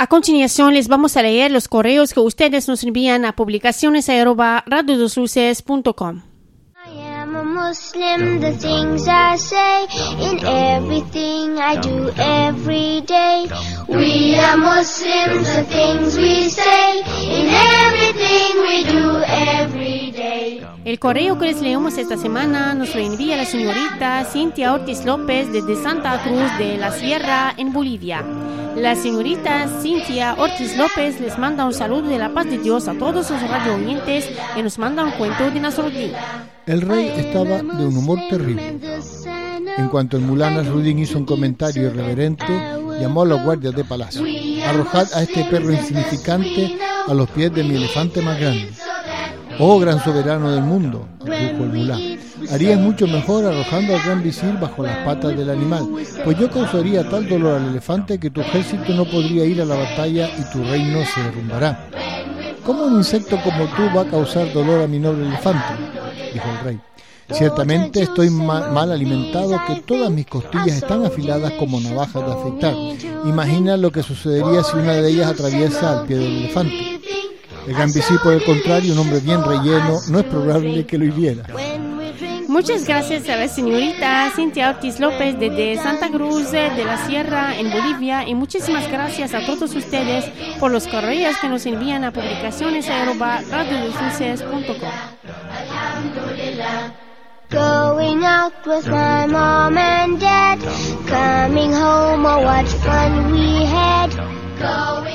A continuación les vamos a leer los correos que ustedes nos envían a publicaciones@radiodosluces.com. Muslim, the things I say in everything I do every day. We are Muslims, the things we say in everything we do every day. El correo que les leemos esta semana nos lo envía la señorita Cintia Ortiz López desde Santa Cruz de la Sierra, en Bolivia. La señorita Cintia Ortiz López les manda un saludo de la paz de Dios a todos los radio oyentes y nos manda un cuento de Nasruddin. El rey estaba de un humor terrible. En cuanto el mulá Nasruddin hizo un comentario irreverente, llamó a los guardias de palacio: arrojad a este perro insignificante a los pies de mi elefante más grande. Oh gran soberano del mundo, dijo el mulá, harías mucho mejor arrojando al gran visir bajo las patas del animal, pues yo causaría tal dolor al elefante que tu ejército no podría ir a la batalla y tu reino se derrumbará. ¿Cómo un insecto como tú va a causar dolor a mi noble elefante?, dijo el rey. Ciertamente estoy mal alimentado, que todas mis costillas están afiladas como navajas de afeitar. Imagina lo que sucedería si una de ellas atraviesa al pie del elefante. El gran visir, por el contrario, un hombre bien relleno, no es probable que lo hiriera. Muchas gracias a la señorita Cintia Ortiz López desde Santa Cruz de la Sierra, en Bolivia, y muchísimas gracias a todos ustedes por los correos que nos envían a publicaciones@radiodosluces.com. Going out with my mom and dad, coming home, oh what fun we had.